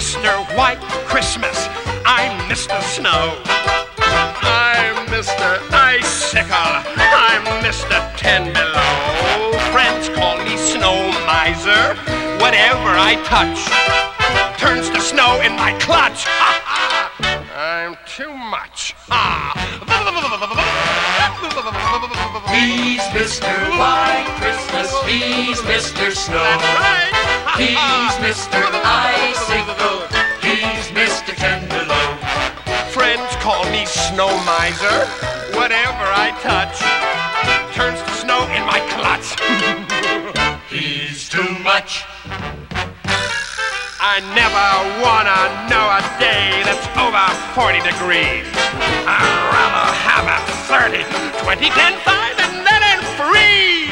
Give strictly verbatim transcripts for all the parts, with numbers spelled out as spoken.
Mister White Christmas. I'm Mister Snow. I'm Mister Icicle. I'm Mister Ten Below. Friends call me Snow Miser. Whatever I touch turns to snow in my clutch. I'm too much. He's Mister White Christmas. He's Mister Snow. That's right. He's Mister Icicle. He's Mister Ten Below. Friends call me Snow Miser. Whatever I touch turns to snow in my clutch. He's too much. I never wanna know a day that's over forty degrees. I'd rather have a thirty, twenty, ten, five, and then in free.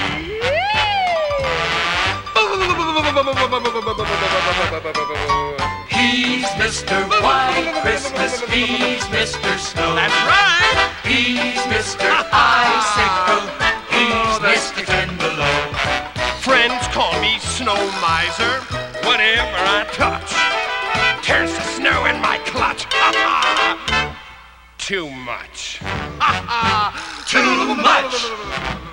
He's Mister White Christmas. He's Mister Snow. That's right. He's Mister Icicle. He's Mister Ten Below. Friends call me Snow Miser. Whatever I touch turns to snow in my clutch. Too much. Too much.